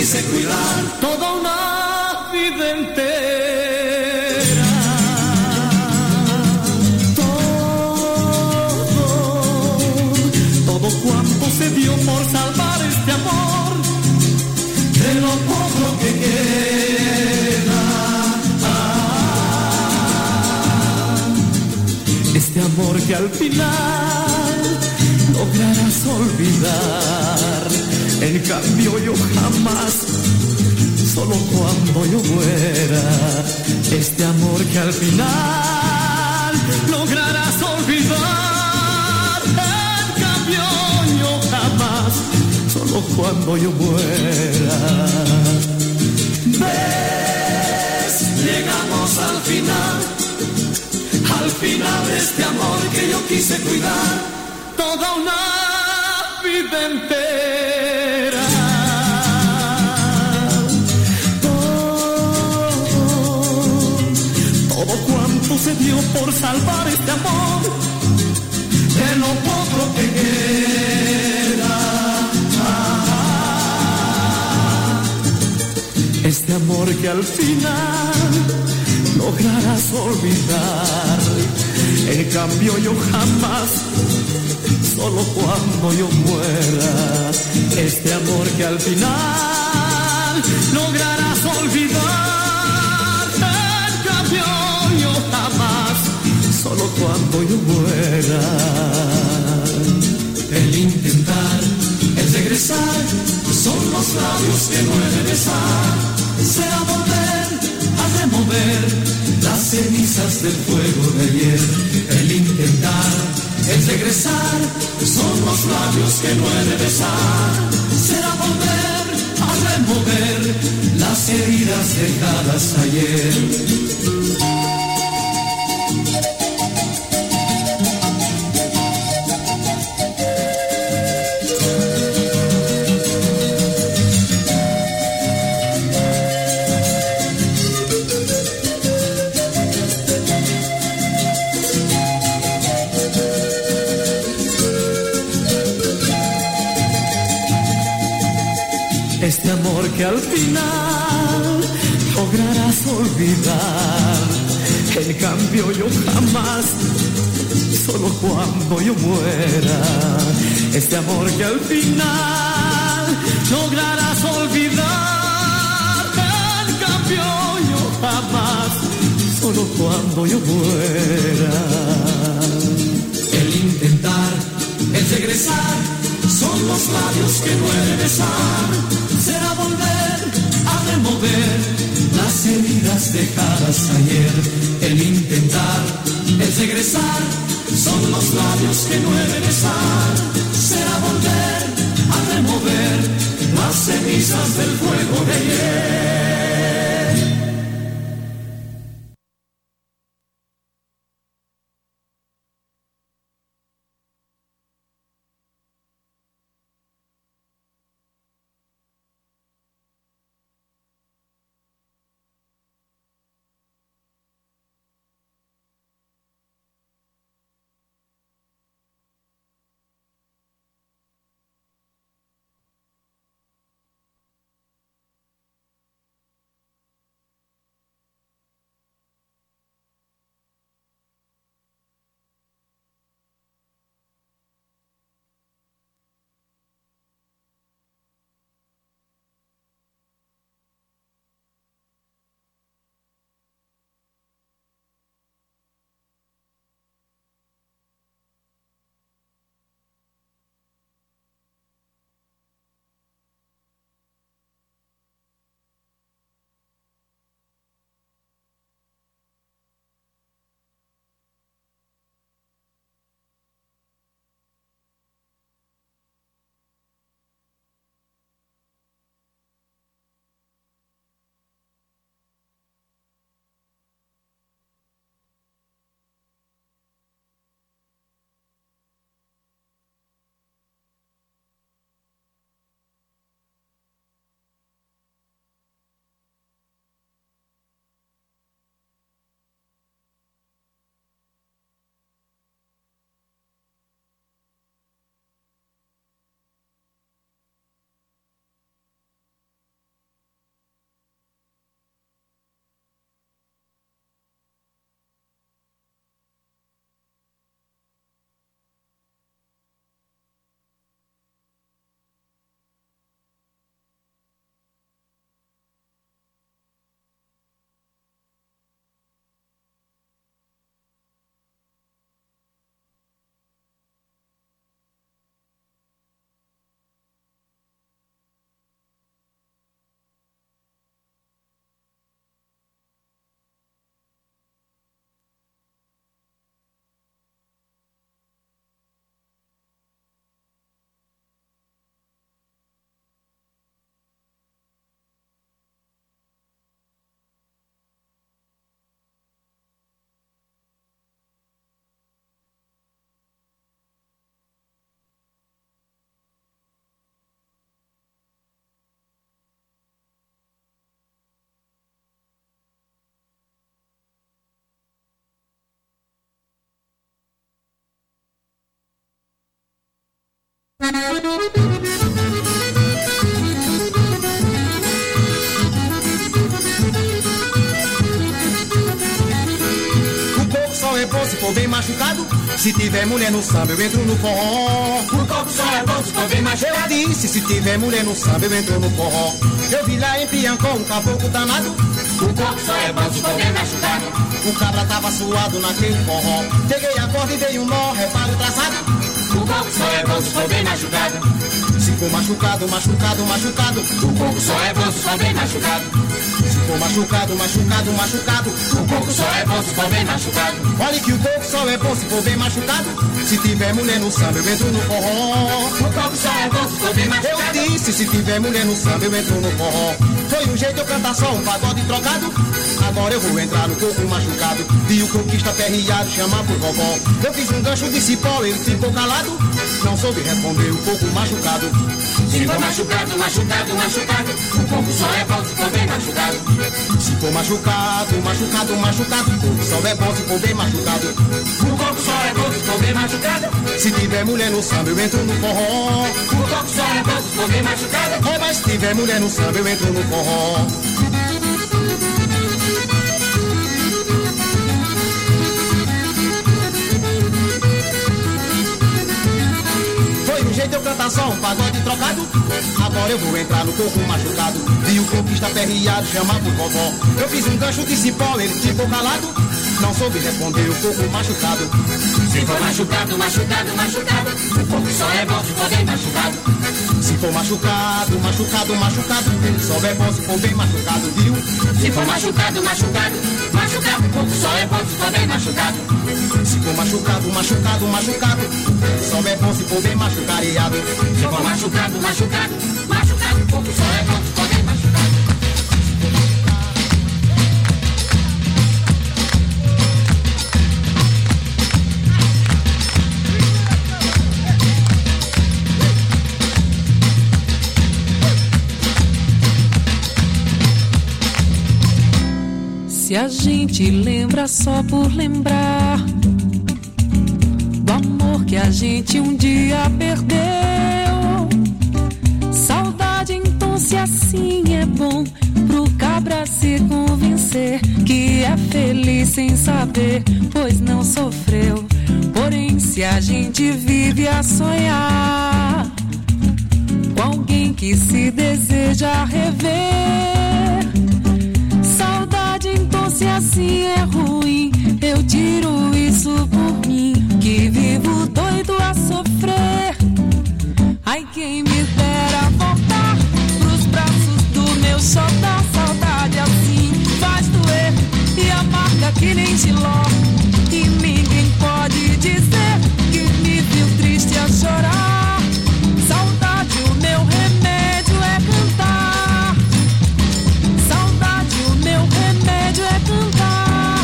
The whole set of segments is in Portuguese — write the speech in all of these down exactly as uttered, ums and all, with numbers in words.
quise cuidar toda una vida entera. Todo, todo cuanto se dio por salvar este amor, de lo poco que queda. Ah, este amor que al final lograrás olvidar. En cambio yo jamás, solo cuando yo muera, este amor que al final lograrás olvidar. En cambio yo jamás, solo cuando yo muera. ¿Ves? Llegamos al final, al final de este amor que yo quise cuidar toda una vida entera. Todo, todo cuanto se dio por salvar este amor, de lo poco que queda. Ah, este amor que al final lograrás olvidar. En cambio yo jamás, solo cuando yo muera, este amor que al final lograrás olvidar. En cambio yo jamás, solo cuando yo muera. El intentar, el regresar, son los labios que no he de besar. Será volver a remover las cenizas del fuego de ayer. El intentar, el regresar, son los labios que no he de besar. Será volver a remover las heridas dejadas ayer. Este amor que al final lograrás olvidar. En cambio yo jamás, solo cuando yo muera. Este amor que al final lograrás olvidar. En cambio yo jamás, solo cuando yo muera. El intentar, el regresar, son los labios que no he de besar. Será volver a remover las heridas dejadas ayer. El intentar, el regresar, son los labios que no he de besar. Será volver a remover las cenizas del fuego de ayer. Se for bem machucado, se tiver mulher no samba, eu entro no forró. O corpo só é bom se for bem machucado. Eu disse, se tiver mulher no samba, eu entro no forró. Eu vi lá em Piancó um caboclo danado. O corpo só é bom se for bem machucado. O cabra tava suado naquele forró. Peguei a corda e dei um nó, reparo traçado. O corpo só é bom se for bem machucado. Se for machucado, machucado, machucado. O corpo só é bom se for bem machucado. Se for machucado, machucado, machucado. O corpo só é bom se for bem machucado. Olha que o corpo só é bom se for bem machucado. Se tiver mulher no samba, eu entro no forró. O corpo só é bom se for bem machucado. Eu disse, se tiver mulher no samba, eu entro no forró. Foi um jeito eu cantar só um pagode trocado. Agora eu vou entrar no corpo machucado. Vi o conquista perreado, chamar por vovó. Eu fiz um gancho de cipó, ele ficou calado. Não soube responder o corpo machucado. Se for machucado, machucado, machucado. O corpo só é bom se for bem machucado. Se for machucado, machucado, machucado. O corpo só é bom se for bem machucado. O corpo só é bom se for bem machucado. Se tiver mulher no samba, eu entro no forró. O corpo só é bom se for bem machucado. É, mas se tiver mulher no samba, eu entro no forró. Eu cantar só um pagode trocado. Agora eu vou entrar no corpo machucado. Vi o conquista perreado, chamar por vovó. Eu fiz um gancho de cipó, ele ficou calado. Não soube responder o corpo machucado. Se for machucado, machucado, machucado. O corpo só é bom se for bem machucado. Se for machucado, machucado, machucado. Ele só é bom se for bem machucado, viu? Se for machucado, machucado, machucado. O corpo só é bom se for bem machucado. Se for machucado, machucado, machucado. Só é bom se for bem machucareado. Se for machucado, machucado, machucado. O corpo só é bom se for bem machucado. Se a gente lembra só por lembrar do amor que a gente um dia perdeu, saudade então se assim é bom pro cabra se convencer que é feliz sem saber, pois não sofreu. Porém se a gente vive a sonhar com alguém que se deseja rever, então se assim é ruim, eu tiro isso por mim, que vivo doido a sofrer. Ai, quem me dera voltar pros braços do meu xodó. Saudade assim faz doer e amarga que nem giló. E ninguém pode dizer que me viu triste a chorar. Saudade, o meu remédio é cantar. Saudade, o meu remédio é cantar.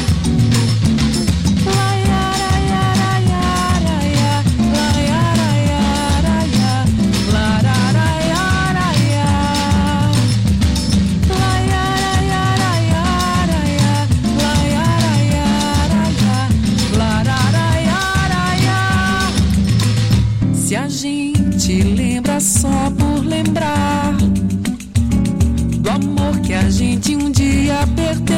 La yara yara yara ya, la yara yara ya, la rara yara ya, la yara yara yara ya, la yara yara ya, la rara yara ya. Se a gente lembra só por lembrar do amor que a gente um dia perdeu,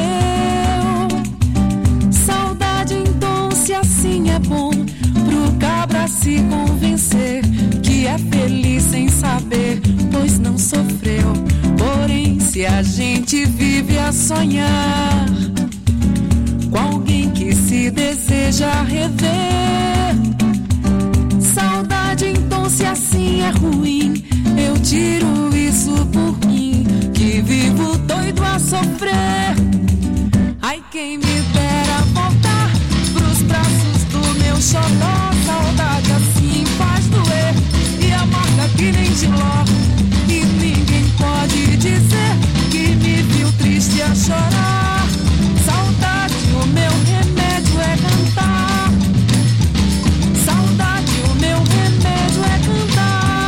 saudade então se assim é bom pro cabra se convencer que é feliz sem saber, pois não sofreu. Porém se a gente vive a sonhar com alguém que se deseja rever, saudade então se assim é ruim, eu tiro isso por mim, que vivo doido a sofrer. Ai, quem me dera voltar pros braços do meu xodó. Saudade assim faz doer e amarga que nem giló. E ninguém pode dizer que me viu triste a chorar. Saudade, o meu remédio é cantar. Saudade, o meu remédio é cantar.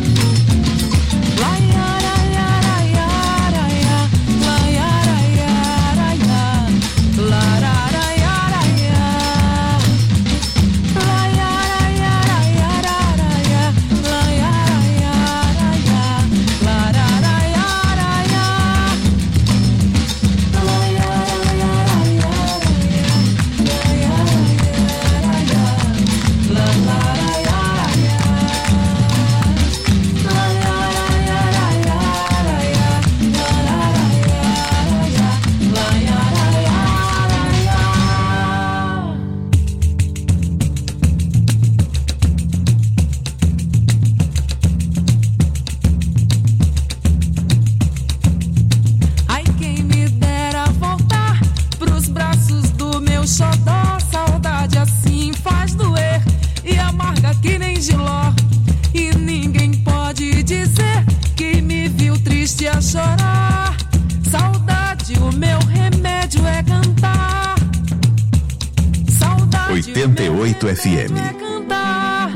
La yara yara yara ya, la yara yara ya, la rara yara ya, la yara yara yara ya, la xodó, saudade assim faz doer e amarga que nem giló. E ninguém pode dizer que me viu triste a chorar. Saudade, o meu remédio é cantar. Saudade, oitenta e oito F M. é cantar.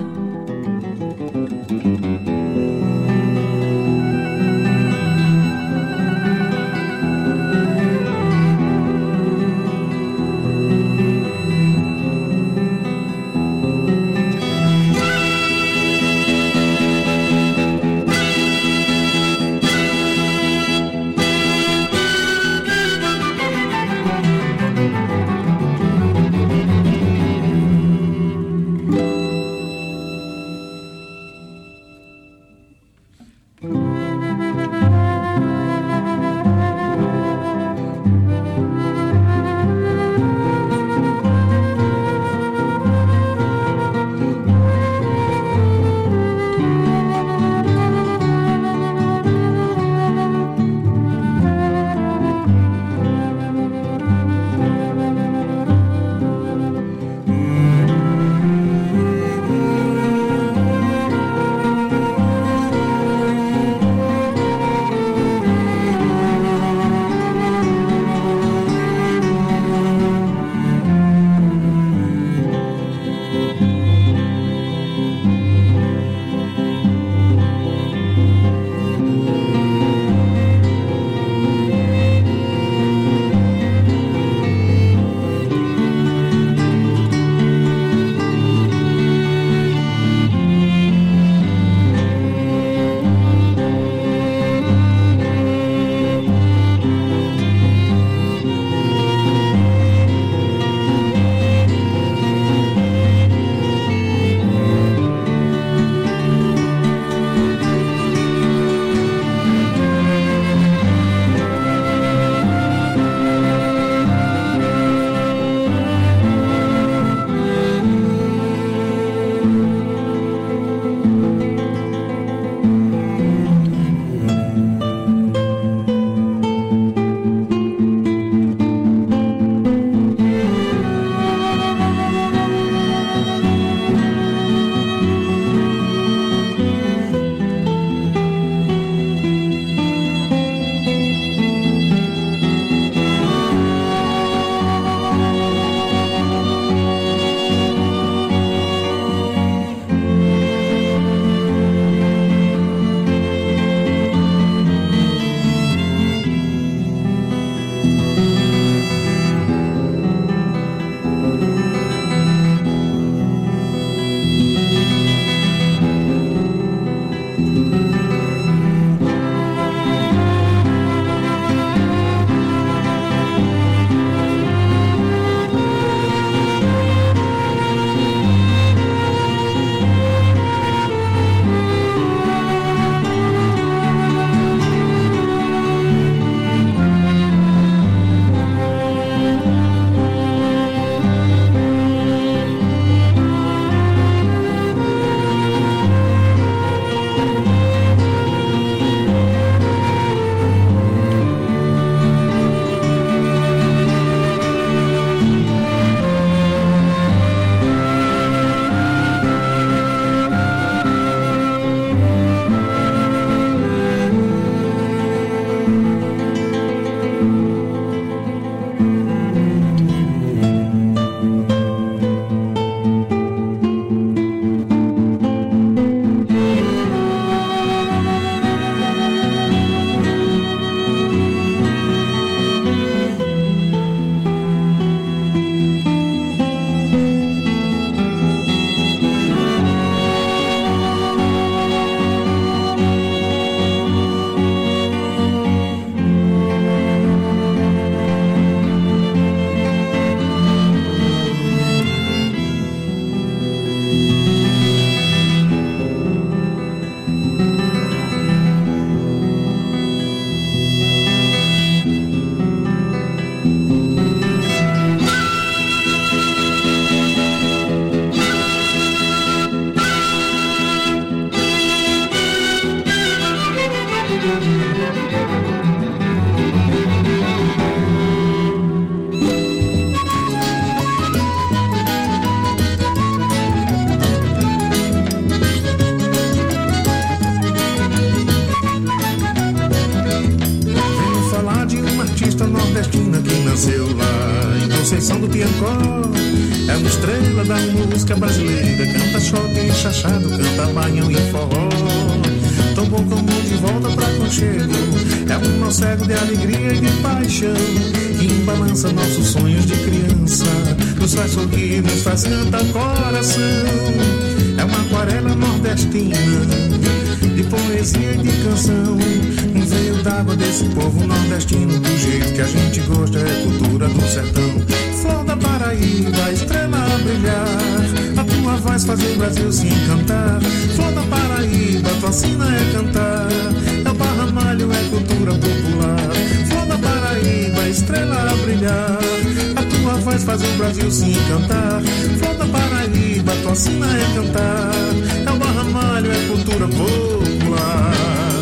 Conceição do Piancó é uma estrela da música brasileira. Canta xote e chachado, canta baião e forró. Tão bom como de volta pra conchego. É um nó cego de alegria e de paixão que embalança nossos sonhos de criança, nos faz sorrir, nos faz cantar coração. É uma aquarela nordestina de poesia e de canção. Um veio d'água desse povo nordestino, do jeito que a gente gosta, é cultura do sertão. Flor da Paraíba, estrela a brilhar, a tua voz faz o Brasil se encantar. Flor da Paraíba, tua sina é cantar, é o barramalho, é cultura popular. Flor da Paraíba, estrela a brilhar, a tua voz faz o Brasil se encantar. Flor da Paraíba, tua sina é cantar, é o barramalho, é cultura popular.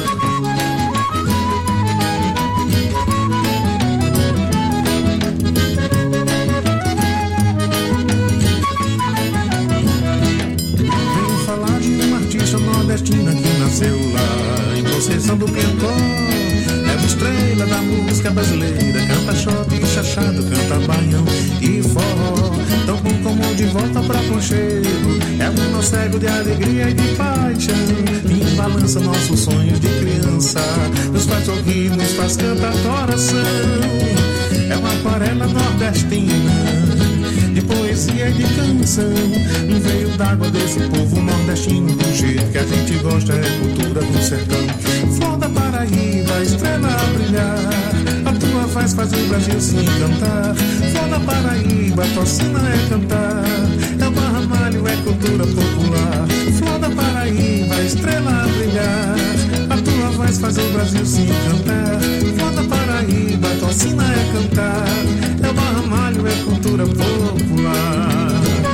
Nordestina que nasceu lá em Conceição do Piancó, é uma estrela da música brasileira. Canta xote e chachado, canta baião e forró. Tão bom como de volta pra conchego, é um nó cego de alegria e de paixão que balança nossos sonhos de criança, nos faz sorrir, nos faz cantar coração. É uma aquarela nordestina de poesia e de canção. Um veio d'água desse povo nordestino, do jeito que a gente gosta, é cultura do sertão. Flor da Paraíba, estrela a brilhar, a tua voz faz o Brasil se encantar. Flor da Paraíba, tua sina é cantar, é o barramalho, é cultura popular. Flor da Paraíba, estrela a brilhar, a tua voz faz o Brasil se encantar. Flor da Paraíba, tua sina é cantar, é o barramalho, é cultura popular.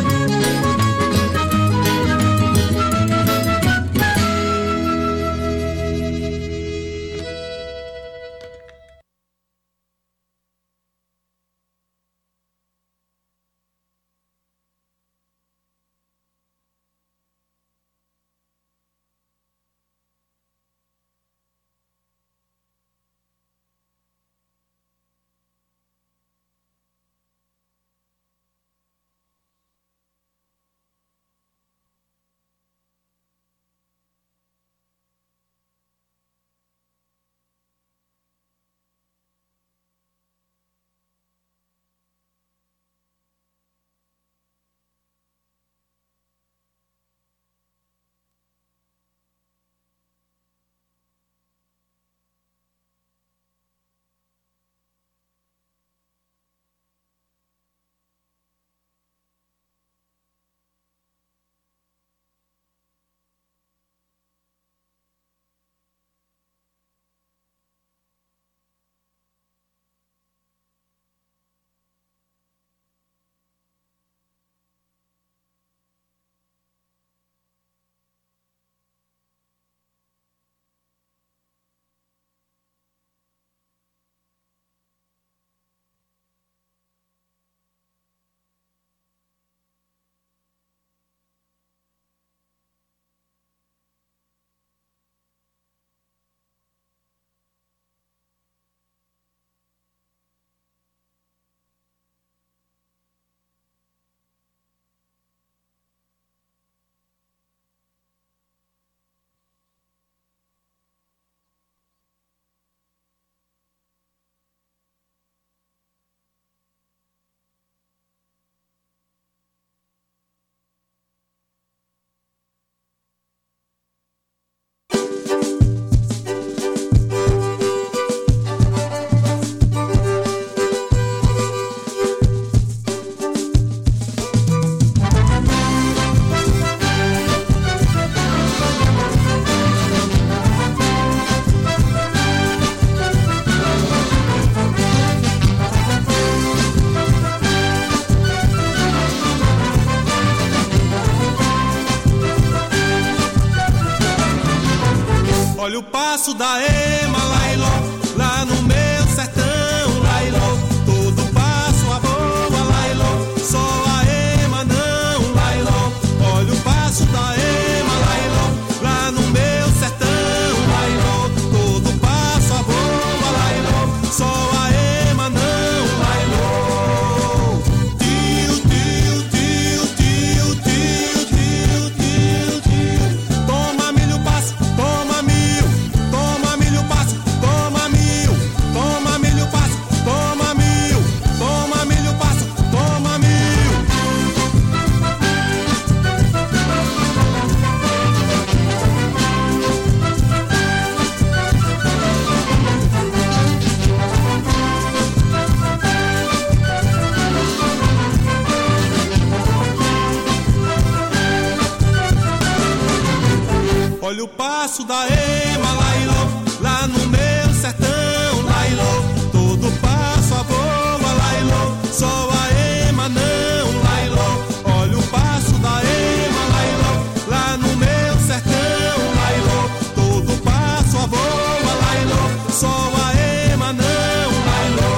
Olha o passo da ema, lailó, lá no meu sertão, lailó. Todo passo a boa, lailó, só a ema não, lailó. Olha o passo da ema, lailó, lá no meu sertão, lailó. Todo passo a boa, lailó, só a ema não, lailó. passo da ema, lailô, lá no meu sertão, lailô, todo passo a voa, lailô, só a ema não, lailô, olha o passo da ema, lailô, lá no meu sertão, lailô, todo passo a voa, lailô, só a ema não, lailô.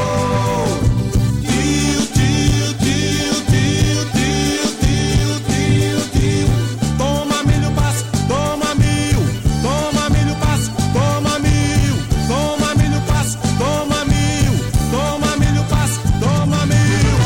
Tio, tio, tio, tio, tio, tio, tio, tio, toma milho, passo, toma mil, toma milho, passo, toma mil, toma milho, passo, toma mil, toma milho, passo, toma mil.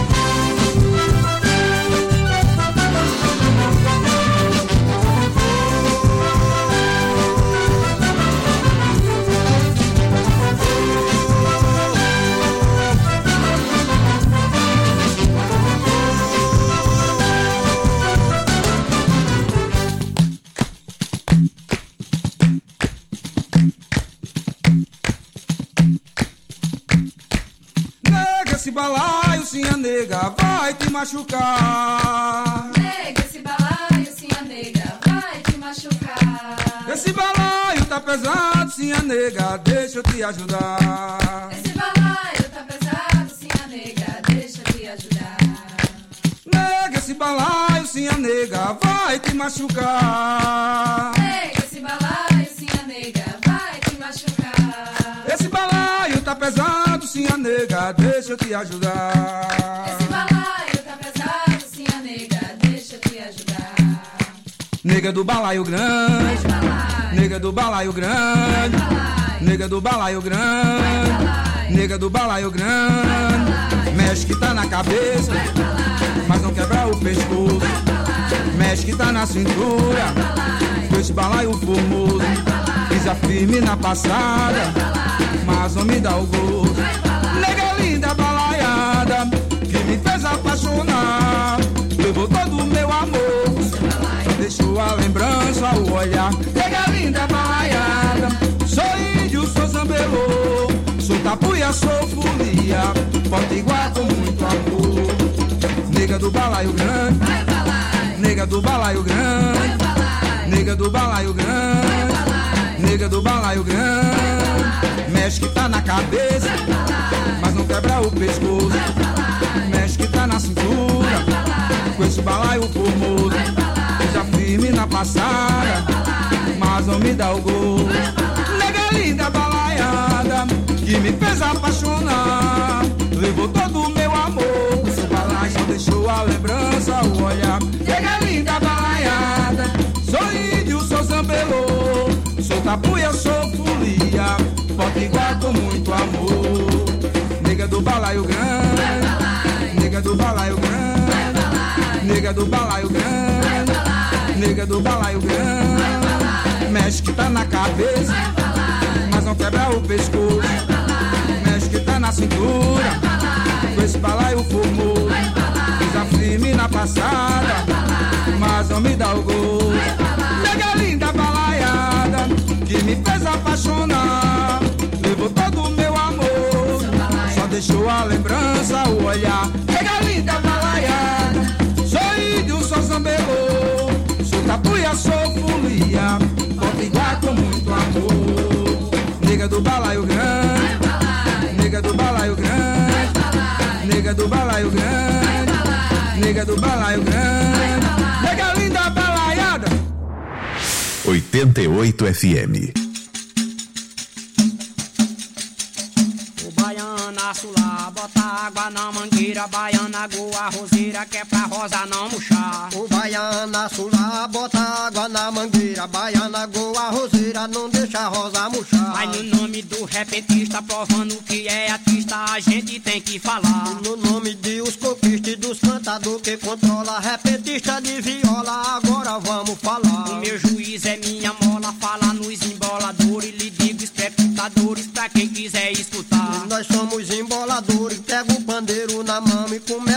Nega, esse balaio, sim, a nega, vai te machucar. Nega, esse balaio, sim, a nega, vai te machucar. Esse balaio tá pesado, sim, a nega, deixa eu te ajudar. Esse balaio tá pesado, sim, a nega, deixa eu te ajudar. Nega, esse balaio, sim, a nega, vai te machucar. Nega, esse balaio, sim, a nega, vai te machucar. Esse balaio tá pesado, sim, a nega, deixa eu te ajudar. Esse balaio tá pesado, sim, a nega, deixa eu te ajudar. Nega do balaio grande, Vai balaio, nega do balaio grande, vai balaio, nega do balaio vai grande, balaio, nega do balaio grande, mexe que tá na cabeça, vai balaio, mas não quebra o pescoço, vai balaio, mexe que tá na cintura, vai balaio, com esse balaio formoso, vai balaio, pisa firme na passada, mas não me dá o gosto. vai balaio, Nega linda balaiada, que me fez apaixonar, levou todo o meu amor, só deixou a lembrança, o olhar. Nega linda balaiada, sou índio, sou zambelô, sou tapuia, sou folia, potiguar com muito amor. Nega do balaio grande, vai balaio, nega do balaio vai grande, balaio, nega do balaio vai grande, balaio, nega do balaio grande, mexe que tá na cabeça, mas não quebra o pescoço, mexe que tá na cintura, com esse balaio formoso, já firme na passada, mas não me dá o gosto. Nega linda balaiada, que me fez apaixonar, levou todo o meu amor, seu balaio só deixou a lembrança, o olhar. Nega linda balaiada, sou índio, sou zambelô, sou tapuia, sou folia, potiguar com muito amor. Nega do balaio grande, nega do balaio grande, nega do balaio grande, nega do balaio grande, mexe que tá na cabeça, mas não quebra o pescoço, mexe que tá na cintura, com esse balaio formoso, pisa firme na passada, mas não me dá o gosto. Nega linda balaiada, que me fez apaixonar, levou todo o meu amor, só deixou a lembrança, o olhar. Nega linda balaiada, sou índio, sou zambelô, sou tapuia, sou folia, potiguar com muito amor. Nega do balaio grande, nega do balaio grande, nega do balaio grande, nega do balaio grande, nega linda balaiada. oitenta e oito F M. Baianaço lá, bota água na mangueira, baiana, goa, roseira, que é pra rosa não murchar. O baianaço lá, bota água na mangueira, baiana, goa, roseira, não deixa a rosa murchar. Mas no nome do repentista, provando que é artista, a gente tem que falar. E no nome de os coquistas e dos cantadores que controla, repentista de viola, agora vamos falar. O meu juiz é minha mola, fala nos emboladores, lhe digo espectadores, pra quem quiser escutar. Nós somos emboladores, pego o pandeiro na mão e começo por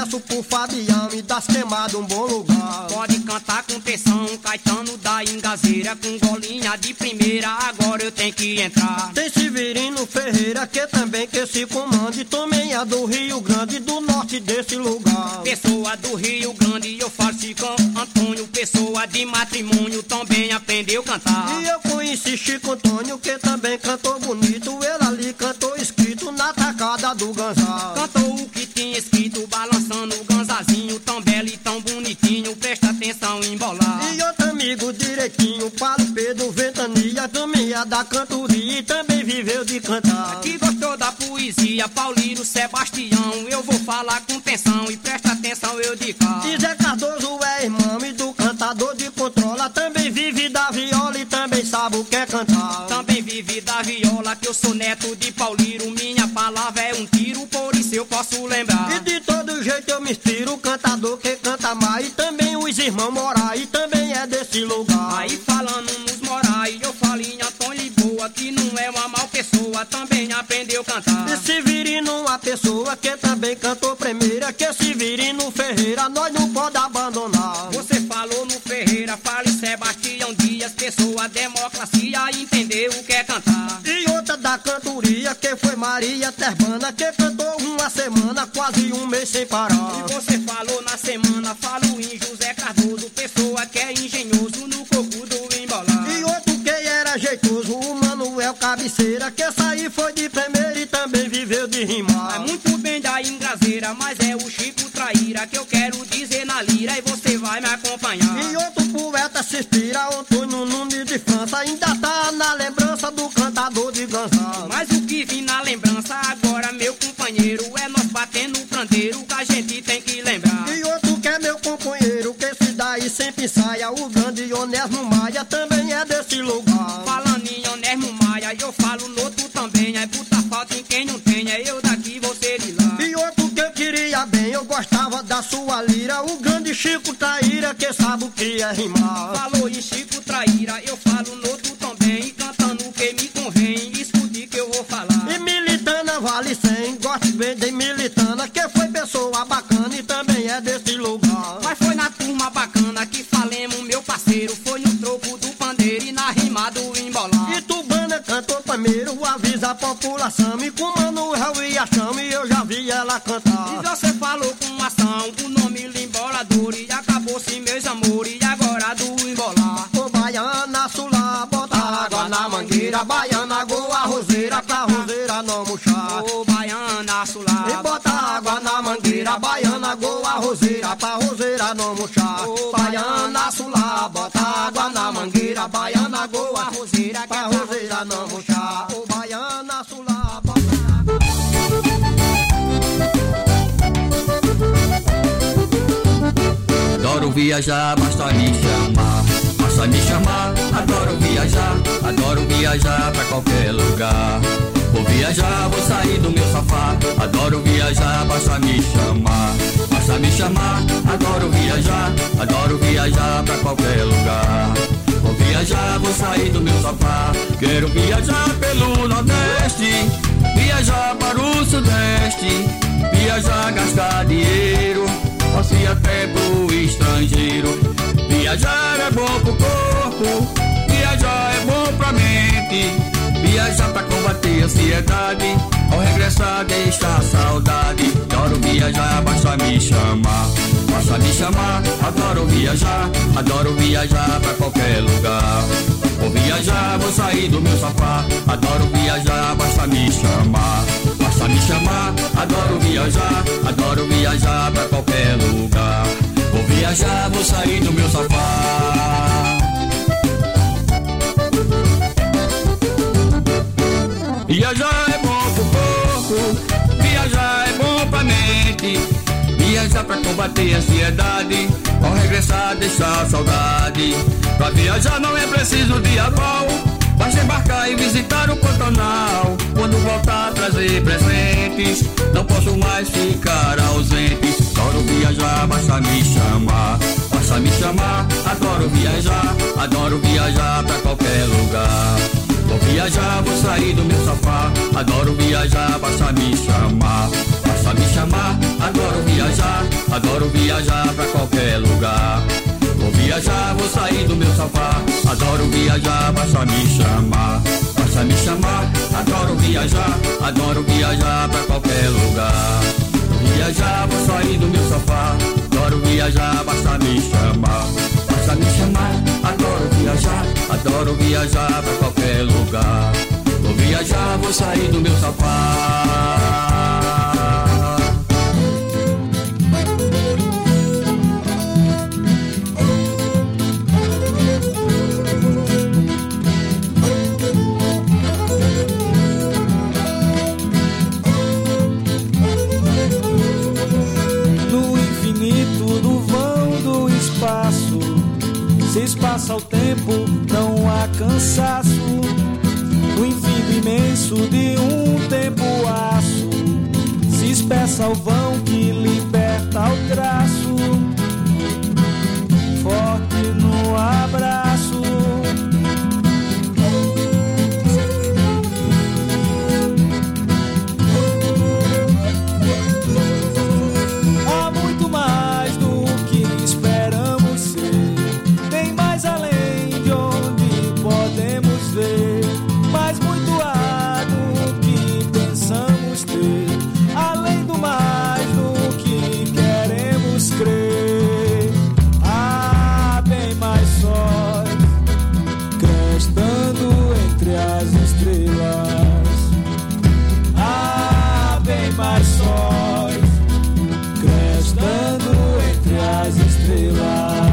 Fabião e das queimadas um bom lugar. Pode cantar com tensão, Caetano da Engazeira, com golinha de primeira, agora eu tenho que entrar. Tem Severino Ferreira, que também que se comande, também é do Rio Grande, do norte desse lugar. Pessoa do Rio Grande, eu falo Chico Antônio, pessoa de matrimônio, também aprendeu a cantar. E eu conheci Chico Antônio, que também cantou bonito, ele ali cantou escrito na tacada do Ganzá. Cantou o que tinha escrito, balançando o ganzazinho, tão belo e tão bonitinho, presta atenção em bolar. E outro amigo direitinho, Paulo Pedro Ventania, também é da cantoria e também viveu de cantar. Que gostou da poesia, Paulino Sebastião, eu vou falar com tensão e presta atenção eu de cá. E Zé Cardoso é irmão e do cantador de controla, também vive da viola e também sabe o que é cantar. Também vive da viola, que eu sou neto de Paulino, minha palavra é um tiro, por isso eu posso lembrar. E de todo jeito eu me inspiro, o cantador que canta mais, e também os irmãos Moraes, também é desse lugar. Aí falando nos Moraes, eu falo em Antônio Lisboa, que não é uma mal pessoa, também aprendeu a cantar. E Severino, uma pessoa que também cantou primeira, que Severino Ferreira, nós não pode abandonar. Você falou no Ferreira, fala em Sebastião Dias, pessoa democracia, entendeu o que é cantar. E outra da cantoria, que foi Maria Terbana, que cantou uma semana, quase um mês sem parar. E você falou na semana, falo em José Cardoso, pessoa que é engenhoso no coco do embolar. E outro que era jeitoso, o Manuel Cabeceira, que essa aí foi de primeira e também viveu de rimar. É muito bem da Engazeira, mas é o Chico Traíra, que eu quero dizer na lira e você vai me acompanhar. E outro poeta se inspira, Antônio Nunes de França, ainda tá na lembrança do cantador de Ganzá. Mas o que vim na lembrança agora, meu companheiro, é nós batendo o prandeiro, que a gente tem que lembrar. E outro que é meu companheiro, que se daí sempre ensaia, o grande Onésimo Maia, também é desse lugar. Falando em Onésimo Maia, eu falo no outro também, é puta falta em quem não tem, é eu daqui, você de lá. E outro que eu queria bem, eu gostava da sua lira, o grande Chico Traíra, que sabe o que é rimar. Falou em Chico Traíra, eu falo no outro também, e cantando o que me convém, escute que eu vou falar. E Militana vale cem, gosto bem de Militana, que foi pessoa bacana e também é desse lugar. Mas foi na turma bacana que falemos, meu parceiro, foi no troco do pandeiro e na rima do embolar. E Tubana cantou primeiro, avisa a população, e com Manuel e a chama, e eu já vi ela cantar. E você falou com ação, o nome Limbolador, e acabou-se meus amores, e agora do embolar. Ô baiana sulá, bota água na mangueira, baiana goa roseira, pra roseira não murchar. Ô baiana sulá, e bota água na mangueira, baiana goa roseira, pra roseira não murchar. Ô baiana sulá, bota água na mangueira, baiana goa roseira, pra roseira não murchar. Ô baiana sulá, bota água. Adoro viajar, basta me chamar, basta me chamar. Adoro viajar, adoro viajar pra qualquer lugar. Vou viajar, vou sair do meu sofá. Adoro viajar, basta me chamar, basta me chamar. Adoro viajar, adoro viajar pra qualquer lugar. Vou viajar, vou sair do meu sofá. Quero viajar pelo Nordeste, viajar para o Sudeste, viajar, gastar dinheiro, posso ir até pro estrangeiro. Viajar é bom pro corpo, viajar é bom pra mente. Viajar pra combater a ansiedade, ao regressar deixar saudade. Adoro viajar, basta me chamar, basta me chamar. Adoro viajar, adoro viajar pra qualquer lugar. Vou viajar, vou sair do meu sofá. Adoro viajar, basta me chamar, basta me chamar. Adoro viajar, adoro viajar pra qualquer lugar. Vou viajar, vou sair do meu sofá. Viajar é bom pro corpo, viajar é bom pra mente. Viajar pra combater a ansiedade, ao regressar deixar saudade. Pra viajar não é preciso de aval, basta embarcar e visitar o Pantanal. Quando voltar trazer presentes, não posso mais ficar ausente. Adoro viajar, basta me chamar, basta me chamar. Adoro viajar, adoro viajar pra qualquer lugar. Vou viajar, vou sair do meu sofá. Adoro viajar, basta me chamar, basta me chamar. Adoro viajar, adoro viajar pra qualquer lugar. Vou viajar, vou sair do meu sofá. Adoro viajar, basta me chamar. Basta me chamar, adoro viajar. Adoro viajar pra qualquer lugar. Viajar, vou sair do meu sofá. Adoro viajar, basta me chamar. Basta me chamar, adoro viajar. Adoro viajar pra qualquer lugar. Vou viajar, vou sair do meu sofá. Se espaça o tempo, não há cansaço. No infinito imenso de um tempo aço, se espessa o vão que liberta o traço. Forte no abraço. Há muito mais do que esperamos ser. Tem mais além de onde podemos ver. Mas muito há do que pensamos ter. Além do mais do que queremos crer. Há bem mais sóis crestando entre as estrelas. Há bem mais sóis crestando entre as estrelas.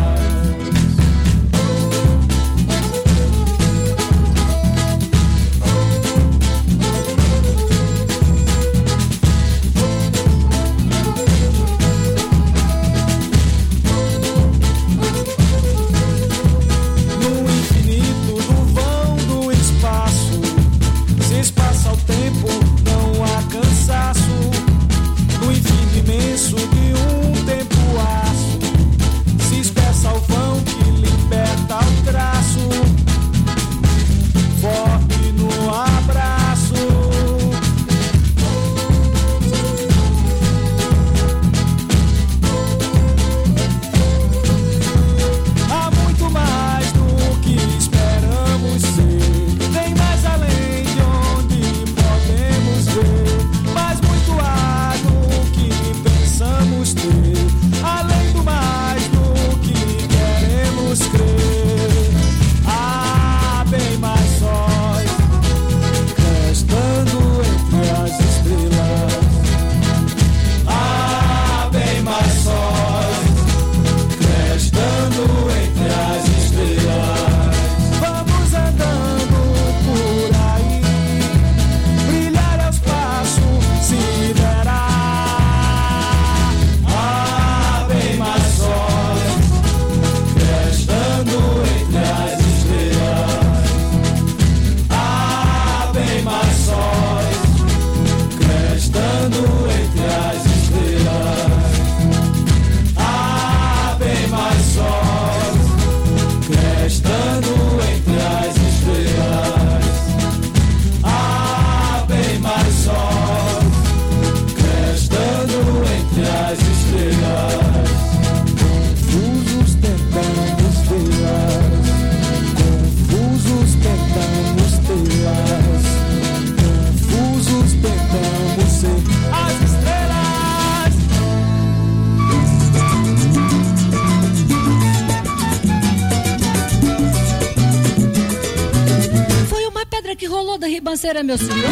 Ribanceira, meu senhor.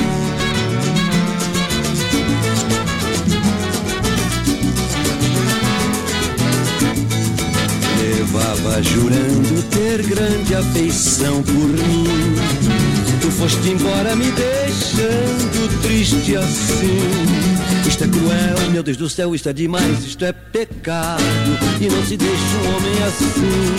Levava jurando ter grande afeição por mim. Tu foste embora me deixando triste assim. Isto é cruel, meu Deus do céu, isto é demais, isto é pecado. E não se deixa um homem assim,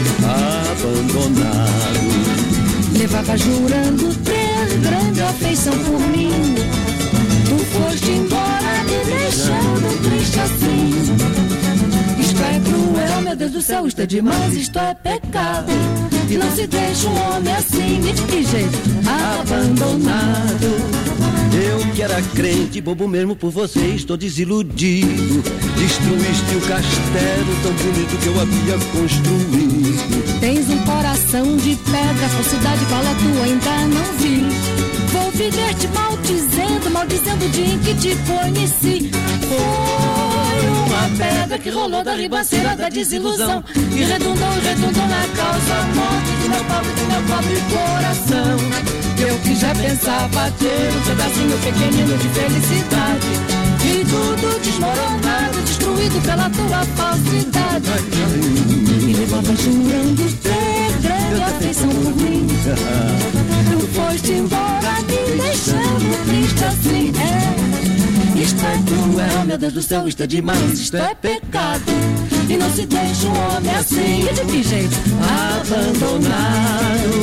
abandonado. Levava jurando ter grande afeição por mim. Tu foste embora me deixando triste assim. Isto é cruel, meu Deus do céu, isto é demais, isto é pecado. E não se deixa um homem assim, de que jeito? Abandonado. Eu que era crente, bobo mesmo por você, estou desiludido. Destruíste o castelo tão bonito que eu havia construído. Tens um coração de pedra, falsidade, qual é tua, ainda não vi. Vou viver te maldizendo, maldizendo o dia em que te conheci. Foi uma pedra que rolou da ribanceira da desilusão e redundou, redundou na causa morte do meu pobre, do meu pobre coração. Eu que já pensava ter um pedacinho pequenino de felicidade e tudo desmoronado, destruído pela tua falsidade. Me levava jurando ter grande afeição por mim. Tu foste embora me deixando triste assim, é. Isto é cruel, meu Deus do céu, isto é demais, isto é pecado. E não se deixa um homem assim, e de que jeito? Abandonado.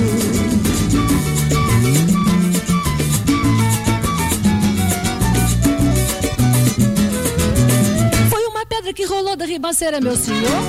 Foi uma pedra que rolou da ribanceira, meu senhor.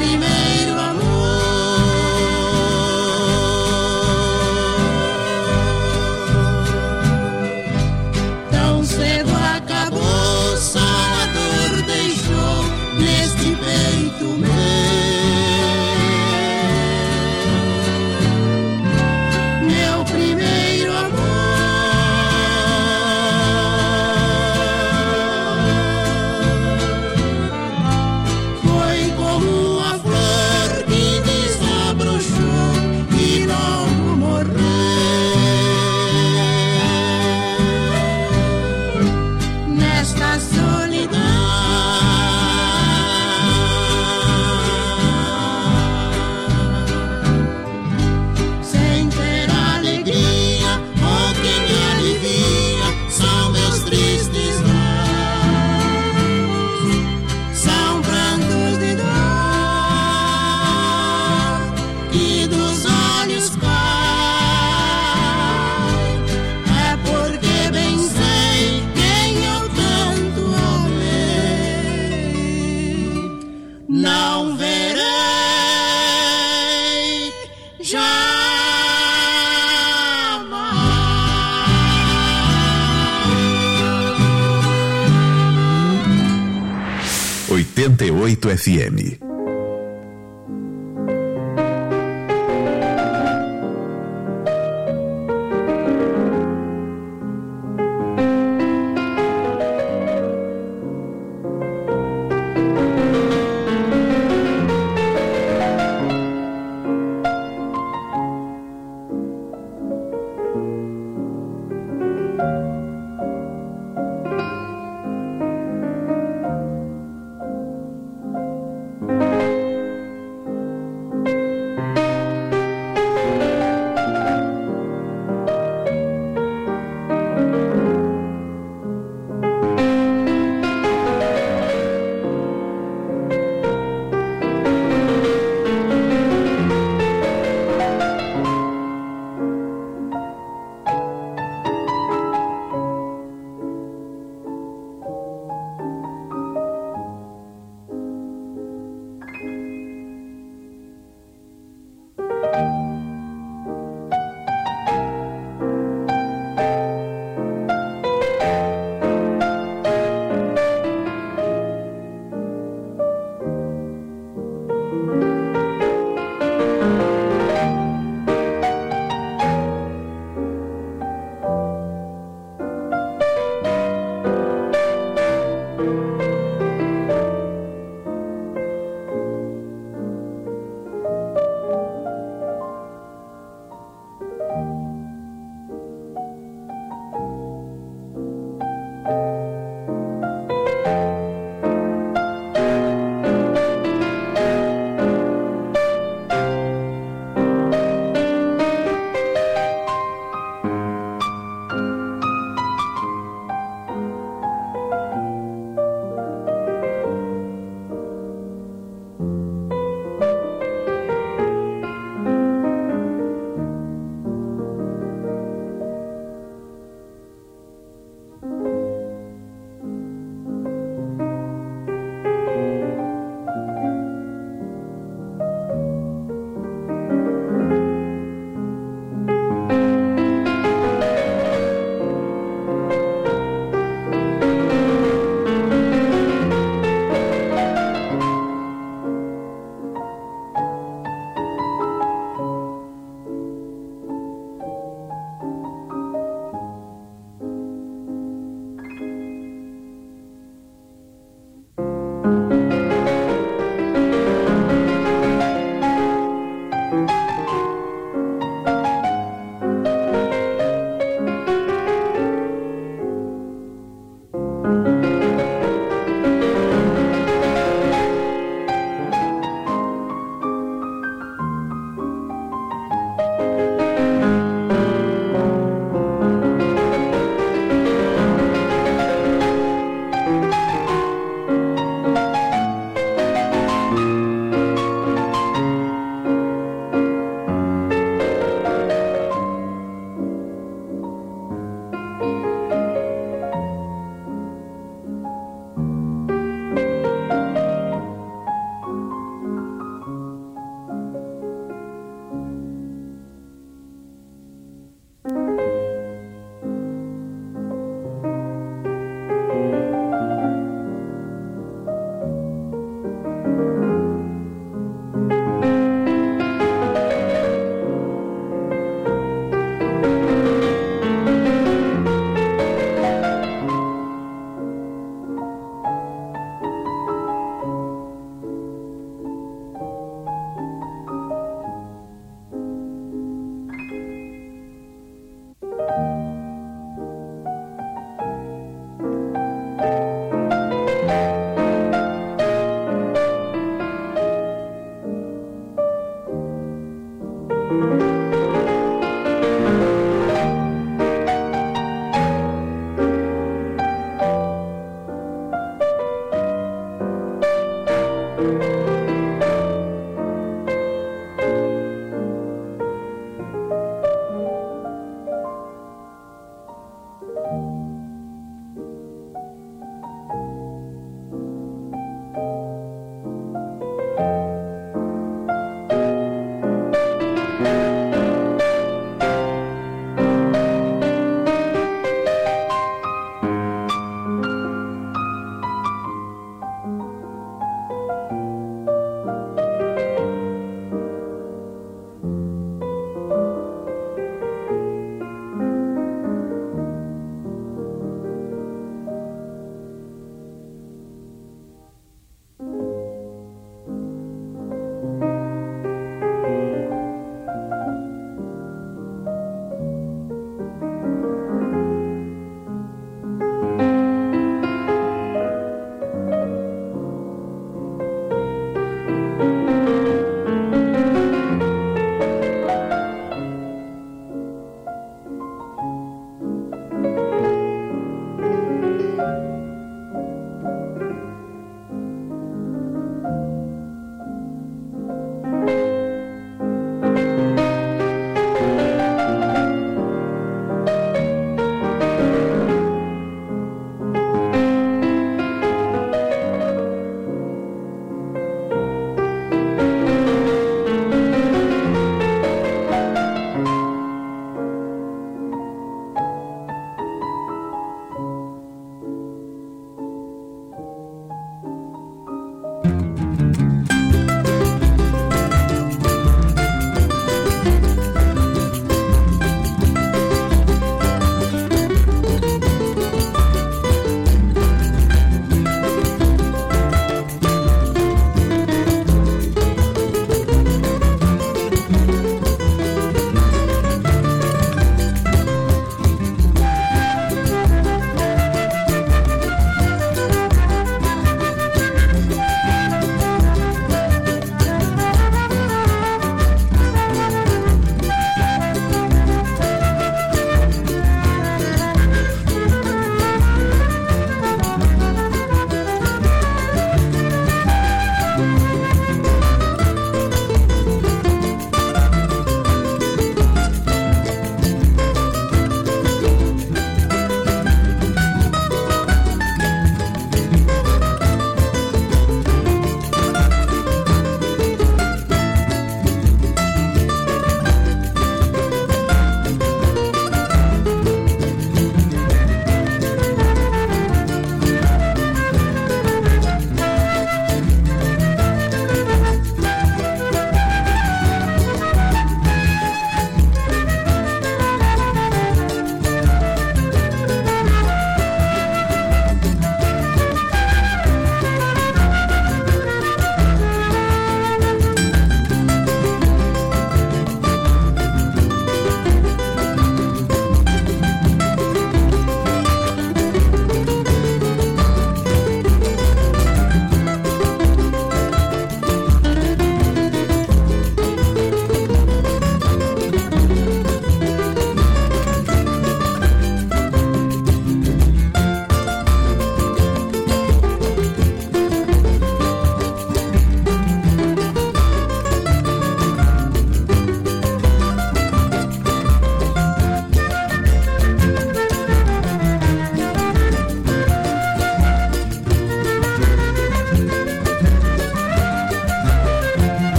primeiro amor. Tão cedo acabou, só a dor deixou neste peito meu. Meu primeiro amor foi como a flor que desabrochou e logo morreu. Nesta solidão sem ter alegria, o que me alivia são meus tristes lábios, são prantos de dor que dos olhos caem. É porque bem sei quem eu tanto amei, não verei jamais. oitenta e oito F M. Thank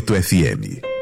oito F M.